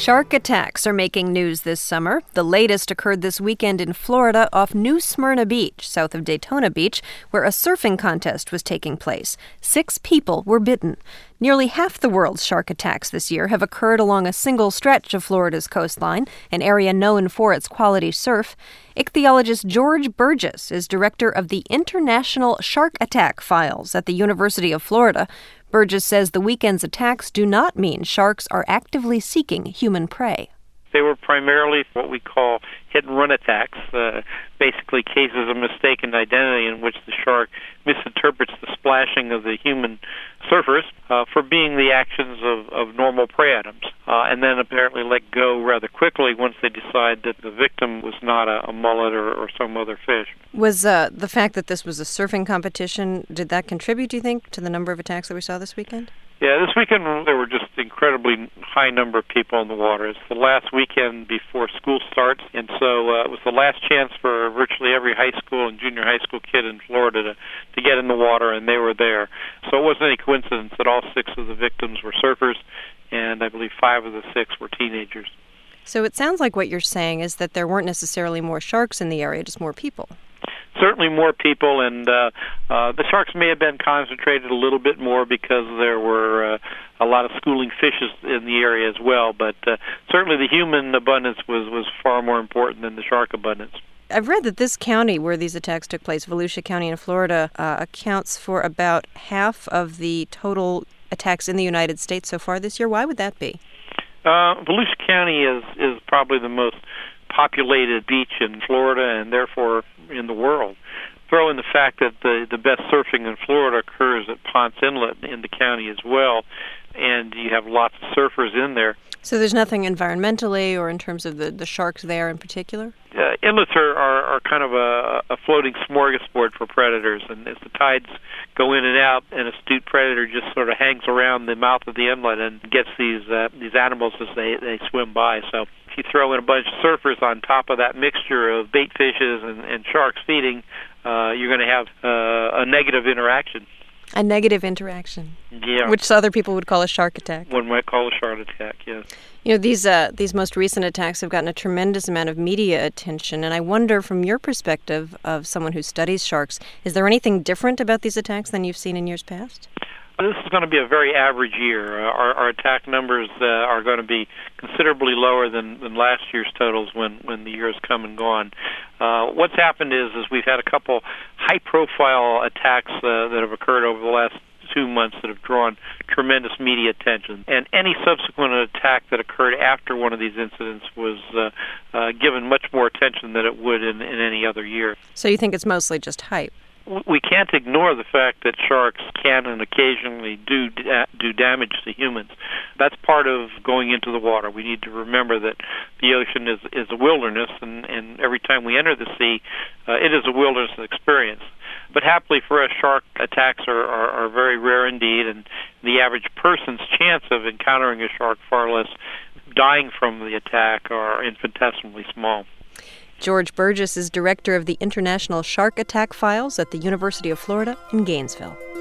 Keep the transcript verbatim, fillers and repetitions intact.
Shark attacks are making news this summer. The latest occurred this weekend in Florida off New Smyrna Beach, south of Daytona Beach, where a surfing contest was taking place. Six people were bitten. Nearly half the world's shark attacks this year have occurred along a single stretch of Florida's coastline, an area known for its quality surf. Ichthyologist George Burgess is director of the International Shark Attack Files at the University of Florida. Burgess says the weekend's attacks do not mean sharks are actively seeking human prey. They were primarily what we call hit-and-run attacks, uh, basically cases of mistaken identity in which the shark misinterprets the splashing of the human surfers uh, for being the actions of, of normal prey items, uh, and then apparently let go rather quickly once they decide that the victim was not a, a mullet or, or some other fish. Was uh, the fact that this was a surfing competition, did that contribute, do you think, to the number of attacks that we saw this weekend? Yeah, this weekend there were just incredibly high number of people in the water. It's the last weekend before school starts, and so uh, it was the last chance for virtually every high school and junior high school kid in Florida to, to get in the water, and they were there. So it wasn't any coincidence that all six of the victims were surfers, and I believe five of the six were teenagers. So it sounds like what you're saying is that there weren't necessarily more sharks in the area, just more people. Certainly more people, and uh, uh, the sharks may have been concentrated a little bit more because there were uh, a lot of schooling fishes in the area as well, but uh, certainly the human abundance was, was far more important than the shark abundance. I've read that this county where these attacks took place, Volusia County in Florida, uh, accounts for about half of the total attacks in the United States so far this year. Why would that be? Uh, Volusia County is, is probably the most populated beach in Florida and therefore in the world. Throw in the fact that the, the best surfing in Florida occurs at Ponce Inlet in the county as well, and you have lots of surfers in there. So there's nothing environmentally or in terms of the, the sharks there in particular? Uh, inlets are, are, are kind of a, a floating smorgasbord for predators, and as the tides go in and out, an astute predator just sort of hangs around the mouth of the inlet and gets these uh, these animals as they, they swim by. So if you throw in a bunch of surfers on top of that mixture of bait fishes and, and sharks feeding, uh, you're going to have uh, a negative interaction. A negative interaction. Yeah. Which other people would call a shark attack. One might call a shark attack, yes. You know, these uh, these most recent attacks have gotten a tremendous amount of media attention, and I wonder, from your perspective of someone who studies sharks, is there anything different about these attacks than you've seen in years past? This is going to be a very average year. Uh, our, our attack numbers uh, are going to be considerably lower than, than last year's totals when, when the year has come and gone. Uh, what's happened is, is we've had a couple high-profile attacks uh, that have occurred over the last two months that have drawn tremendous media attention. And any subsequent attack that occurred after one of these incidents was uh, uh, given much more attention than it would in, in any other year. So you think it's mostly just hype? We can't ignore the fact that sharks can and occasionally do do damage to humans. That's part of going into the water. We need to remember that the ocean is, is a wilderness, and, and every time we enter the sea, uh, it is a wilderness experience. But happily for us, shark attacks are, are, are very rare indeed, and the average person's chance of encountering a shark, far less dying from the attack, are infinitesimally small. George Burgess is director of the International Shark Attack Files at the University of Florida in Gainesville.